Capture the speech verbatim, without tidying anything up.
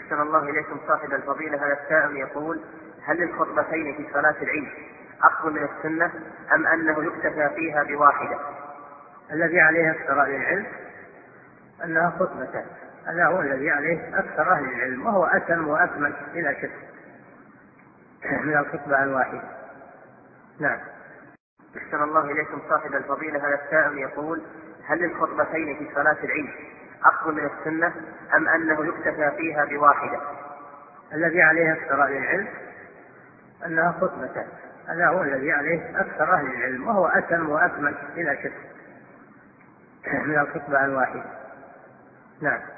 أحسن الله إليكم صاحب الفضيلة. هذا السائل يقول: هل الخطبتين في صلاة العيد أفضل من السنة أم أنه يكتفى فيها بواحدة؟ الذي عليه أكثر أهل العلم أنها خطبتان، هذا هو الذي عليه أكثر أهل العلم، وهو أتم وأكمل بلا شك من الخطبة الواحدة. نعم. أحسن الله إليكم صاحب الفضيلة. هذا السائل يقول: هل الخطبتين في صلاة العيد أفضل من السنة أم أنه يكتفى فيها بواحدة؟ الذي عليه أكثر أهل العلم أنها خطبتان، هذا هو الذي عليه أكثر أهل العلم، وهو أتم وأكمل بلا شك من الخطبة الواحدة. نعم.